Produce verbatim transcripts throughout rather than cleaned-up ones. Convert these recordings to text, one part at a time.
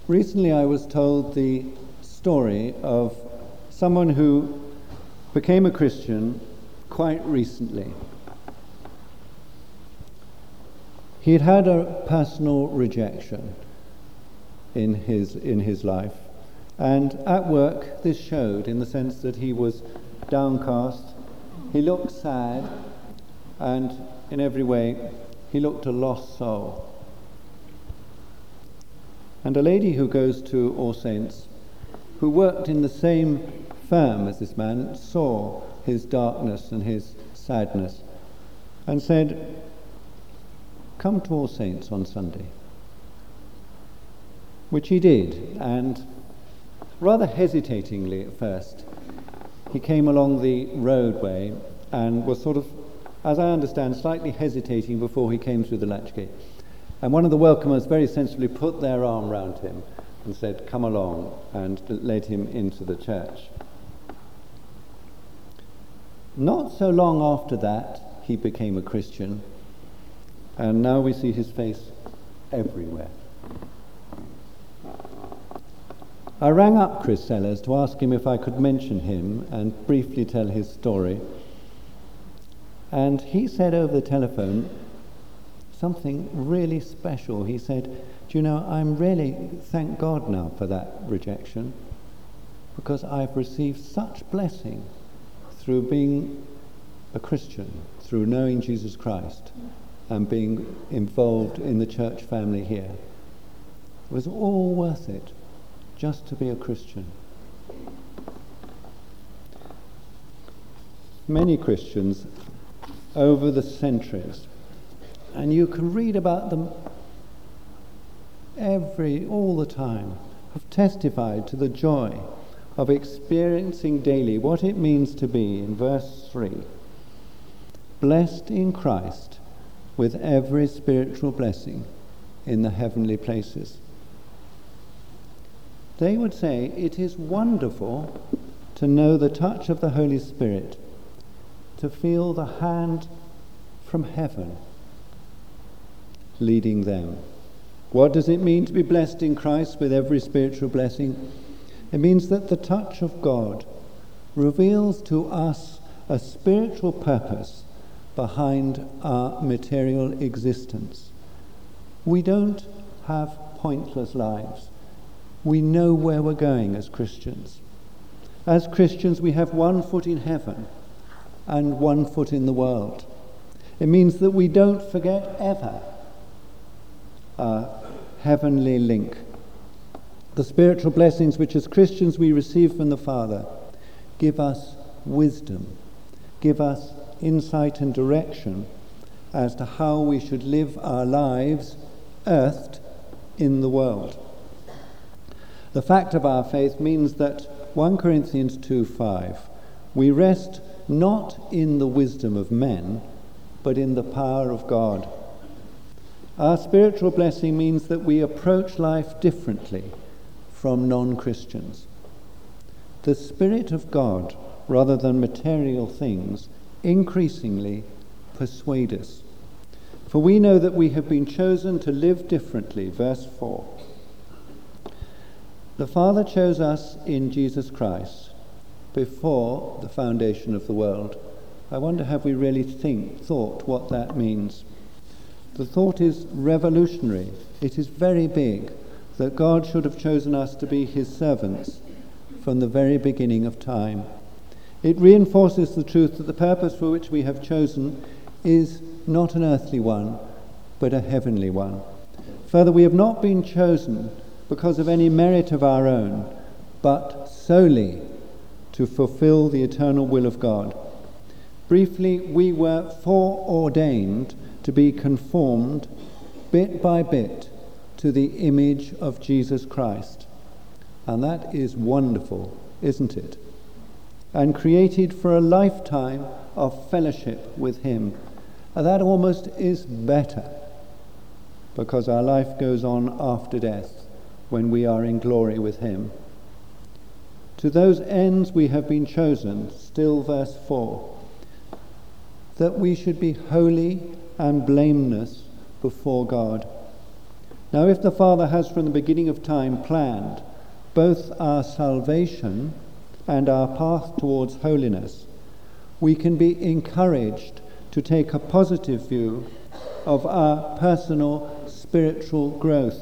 Recently I was told the story of someone who became a Christian quite recently. He had had a personal rejection in his in his life, and at work this showed in the sense that he was downcast, he looked sad, and in every way he looked a lost soul. And a lady who goes to All Saints, who worked in the same firm as this man, saw his darkness and his sadness and said, "Come to All Saints on Sunday." Which he did, and rather hesitatingly at first, he came along the roadway and was sort of, as I understand, slightly hesitating before he came through the latch gate. And one of the welcomers very sensibly put their arm round him and said, "Come along," and led him into the church. Not so long after that, he became a Christian, and now we see his face everywhere. I rang up Chris Sellers to ask him if I could mention him and briefly tell his story, and he said over the telephone something really special. He said, "Do you know, I'm really, thank God now for that rejection, because I've received such blessing through being a Christian, through knowing Jesus Christ and being involved in the church family here. It was all worth it just to be a Christian." Many Christians over the centuries, and you can read about them every, all the time, have testified to the joy of experiencing daily what it means to be, in verse three, blessed in Christ with every spiritual blessing in the heavenly places. They would say it is wonderful to know the touch of the Holy Spirit, to feel the hand from heaven leading them. What does it mean to be blessed in Christ with every spiritual blessing? It means that the touch of God reveals to us a spiritual purpose behind our material existence. We don't have pointless lives. We know where we're going as Christians. As Christians, we have one foot in heaven and one foot in the world. It means that we don't forget ever our heavenly link. The spiritual blessings which as Christians we receive from the Father give us wisdom, give us insight and direction as to how we should live our lives earthed in the world. The fact of our faith means that First Corinthians two five, we rest not in the wisdom of men, but in the power of God. Our spiritual blessing means that we approach life differently from non-Christians. The Spirit of God, rather than material things, increasingly persuade us. For we know that we have been chosen to live differently. Verse four. The Father chose us in Jesus Christ before the foundation of the world. I wonder, have we really think, thought what that means? The thought is revolutionary. It is very big that God should have chosen us to be his servants from the very beginning of time. It reinforces the truth that the purpose for which we have chosen is not an earthly one, but a heavenly one. Further, we have not been chosen because of any merit of our own, but solely to fulfill the eternal will of God. Briefly, we were foreordained to be conformed bit by bit to the image of Jesus Christ. And that is wonderful, isn't it? And created for a lifetime of fellowship with him. And that almost is better, because our life goes on after death when we are in glory with him. To those ends we have been chosen, still verse four, that we should be holy and blameless before God. Now, if the Father has from the beginning of time planned both our salvation and our path towards holiness, we can be encouraged to take a positive view of our personal spiritual growth.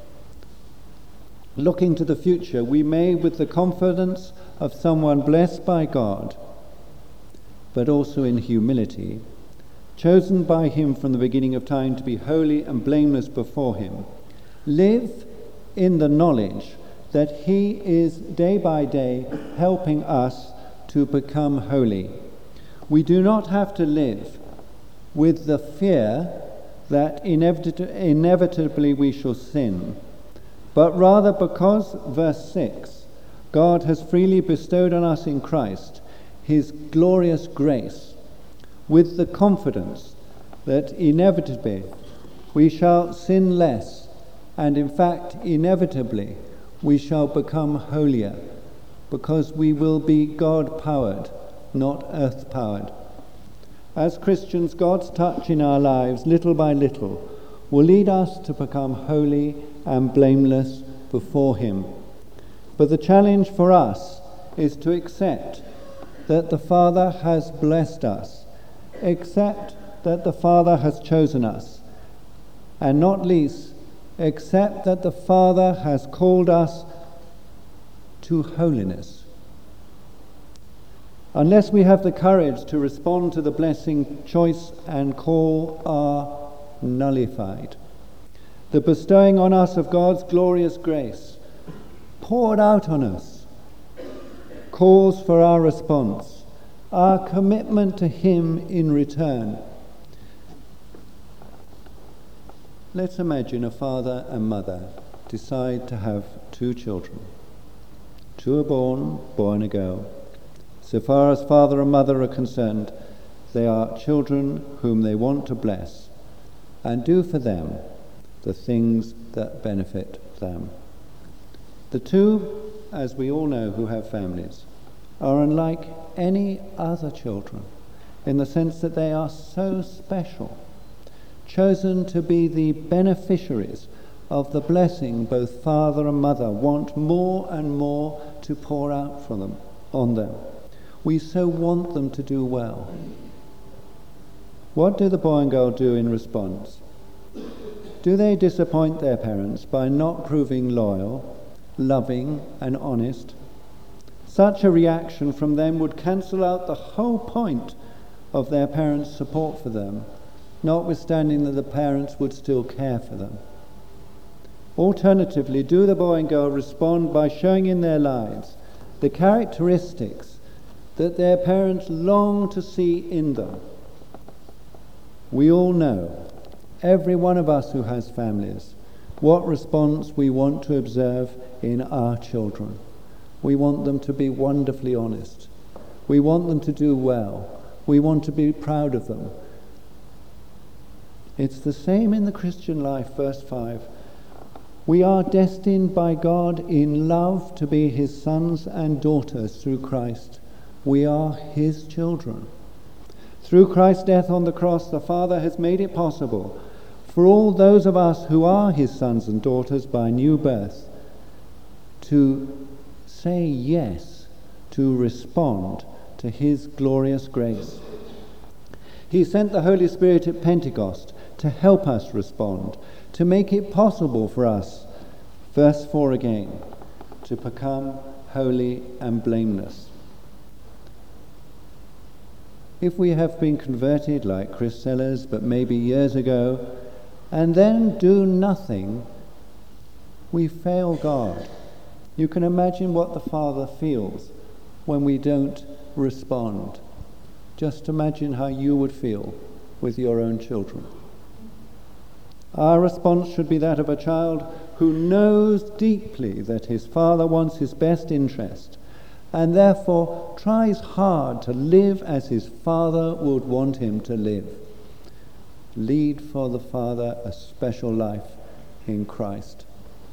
Looking to the future, we may, with the confidence of someone blessed by God, but also in humility, chosen by him from the beginning of time to be holy and blameless before him, live in the knowledge that he is day by day helping us to become holy. We do not have to live with the fear that inevit- inevitably we shall sin, but rather because, verse six, God has freely bestowed on us in Christ his glorious grace, with the confidence that inevitably we shall sin less, and in fact inevitably we shall become holier, because we will be God-powered, not earth-powered. As Christians, God's touch in our lives, little by little, will lead us to become holy and blameless before him. But the challenge for us is to accept that the Father has blessed us, accept that the Father has chosen us, and not least, accept that the Father has called us to holiness. Unless we have the courage to respond to the blessing, choice and call are nullified. The bestowing on us of God's glorious grace, poured out on us, calls for our response, our commitment to him in return. Let's imagine a father and mother decide to have two children. Two are born, boy and a girl. So far as father and mother are concerned, they are children whom they want to bless and do for them the things that benefit them. The two, as we all know who have families, are unlike any other children in the sense that they are so special, chosen to be the beneficiaries of the blessing both father and mother want more and more to pour out for them, on them. We so want them to do well. What do the boy and girl do in response? Do they disappoint their parents by not proving loyal, loving, and honest? Such a reaction from them would cancel out the whole point of their parents' support for them, notwithstanding that the parents would still care for them. Alternatively, do the boy and girl respond by showing in their lives the characteristics that their parents long to see in them? We all know, every one of us who has families, what response we want to observe in our children. We want them to be wonderfully honest. We want them to do well. We want to be proud of them. It's the same in the Christian life, verse five. We are destined by God in love to be his sons and daughters through Christ. We are his children. Through Christ's death on the cross, the Father has made it possible for all those of us who are his sons and daughters by new birth to say yes, to respond to his glorious grace. He sent the Holy Spirit at Pentecost to help us respond, to make it possible for us, verse four again, to become holy and blameless. If we have been converted like Chris Sellers, but maybe years ago, and then do nothing, we fail God. You can imagine what the Father feels when we don't respond. Just imagine how you would feel with your own children. Our response should be that of a child who knows deeply that his father wants his best interest, and therefore tries hard to live as his father would want him to live. Lead for the Father a special life in Christ.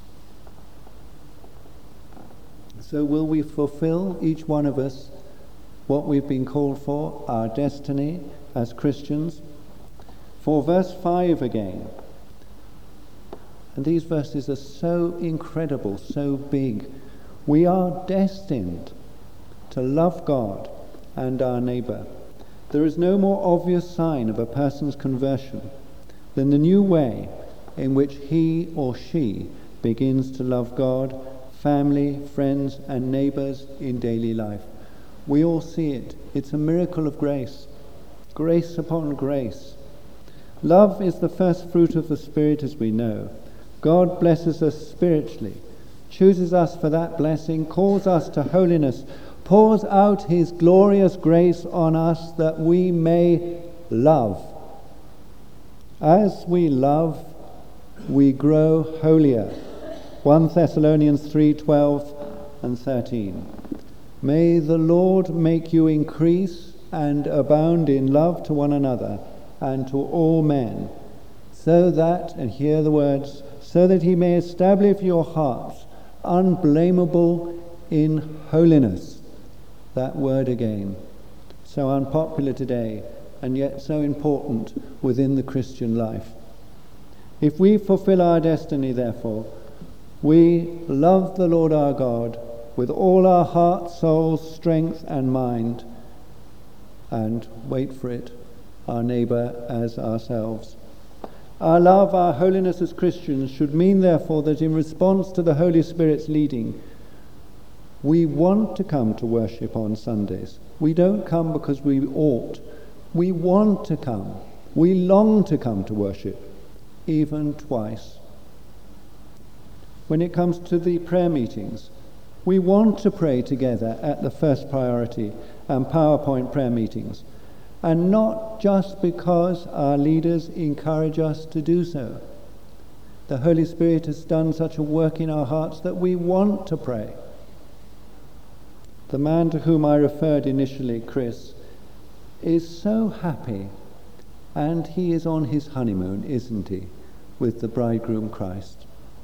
So will we fulfill, each one of us, what we've been called for, our destiny as Christians? For verse five again, And these verses are so incredible, so big. We are destined to love God and our neighbour. There is no more obvious sign of a person's conversion than the new way in which he or she begins to love God, family, friends, and neighbours in daily life. We all see it. It's a miracle of grace. Grace upon grace. Love is the first fruit of the Spirit, as we know. God blesses us spiritually, chooses us for that blessing, calls us to holiness, pours out his glorious grace on us that we may love. As we love, we grow holier. First Thessalonians three twelve and thirteen. May the Lord make you increase and abound in love to one another and to all men, so that, and hear the words, so that he may establish your hearts unblameable in holiness. That word again, so unpopular today and yet so important within the Christian life. If we fulfill our destiny, therefore, we love the Lord our God with all our heart, soul, strength and mind, and, wait for it, our neighbour as ourselves. Our love, our holiness as Christians should mean, therefore, that in response to the Holy Spirit's leading, we want to come to worship on Sundays. We don't come because we ought. We want to come. We long to come to worship, even twice. When it comes to the prayer meetings, we want to pray together at the First Priority and PowerPoint prayer meetings, and not just because our leaders encourage us to do so. The Holy Spirit has done such a work in our hearts that we want to pray. The man to whom I referred initially, Chris, is so happy, and he is on his honeymoon, isn't he, with the bridegroom Christ.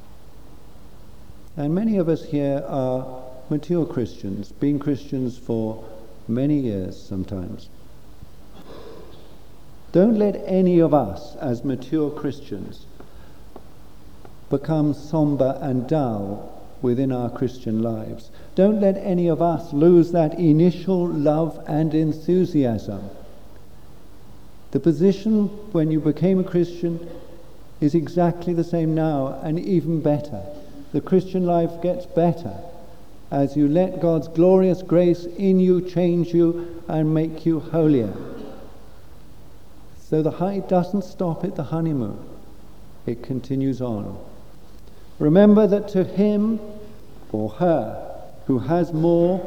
And many of us here are mature Christians, been Christians for many years sometimes. Don't let any of us as mature Christians become somber and dull within our Christian lives. Don't let any of us lose that initial love and enthusiasm. The position when you became a Christian is exactly the same now, and even better. The Christian life gets better as you let God's glorious grace in you change you and make you holier. So the high doesn't stop at the honeymoon. It continues on. Remember that to him or her who has more,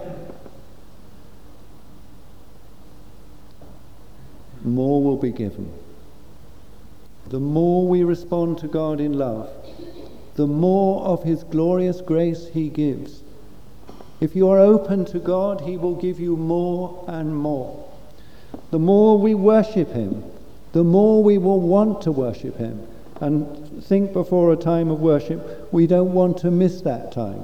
more will be given. The more we respond to God in love, the more of his glorious grace he gives. If you are open to God, he will give you more and more. The more we worship him, the more we will want to worship him. And think before a time of worship, we don't want to miss that time.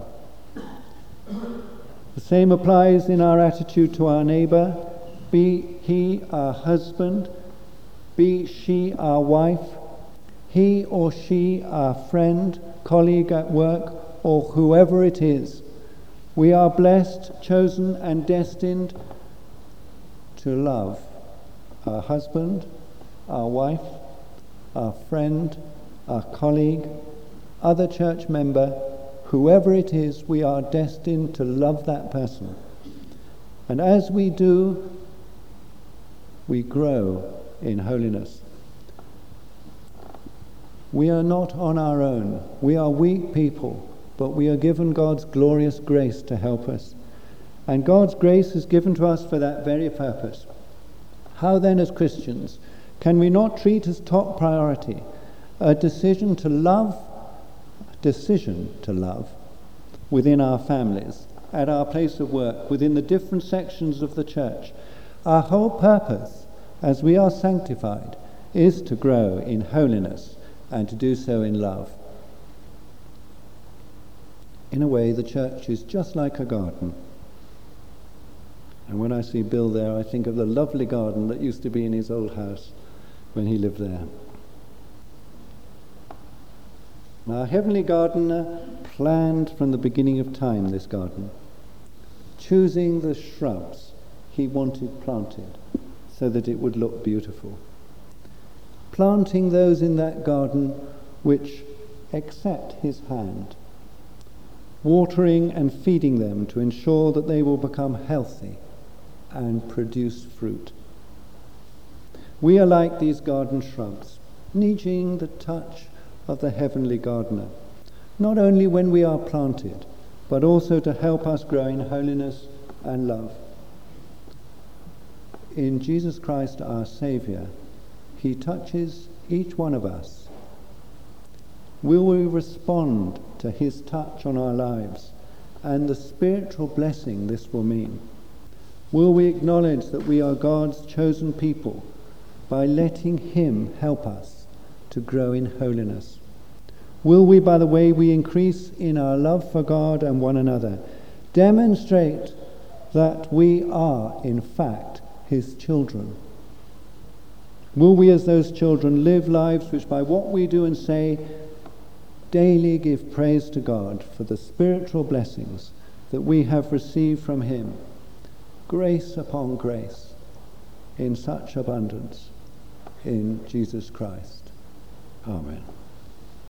The same applies in our attitude to our neighbour, be he our husband, be she our wife, he or she our friend, colleague at work, or whoever it is. We are blessed, chosen and destined to love our husband, our wife, our friend, our colleague, other church member, whoever it is. We are destined to love that person. And as we do, we grow in holiness. We are not on our own. We are weak people, but we are given God's glorious grace to help us. And God's grace is given to us for that very purpose. How then, as Christians, can we not treat as top priority a decision to love, decision to love within our families, at our place of work, within the different sections of the church? Our whole purpose, as we are sanctified, is to grow in holiness and to do so in love. In a way, the church is just like a garden. And when I see Bill there, I think of the lovely garden that used to be in his old house when he lived there. Our heavenly gardener planned from the beginning of time this garden, choosing the shrubs he wanted planted so that it would look beautiful, planting those in that garden which accept his hand, watering and feeding them to ensure that they will become healthy and produce fruit. We are like these garden shrubs, needing the touch of the heavenly gardener, not only when we are planted, but also to help us grow in holiness and love. In Jesus Christ our Saviour, he touches each one of us. Will we respond to his touch on our lives and the spiritual blessing this will mean? Will we acknowledge that we are God's chosen people by letting him help us to grow in holiness? Will we, by the way we increase in our love for God and one another, demonstrate that we are, in fact, his children? Will we, as those children, live lives which by what we do and say daily give praise to God for the spiritual blessings that we have received from him, grace upon grace, in such abundance, in Jesus Christ. Amen.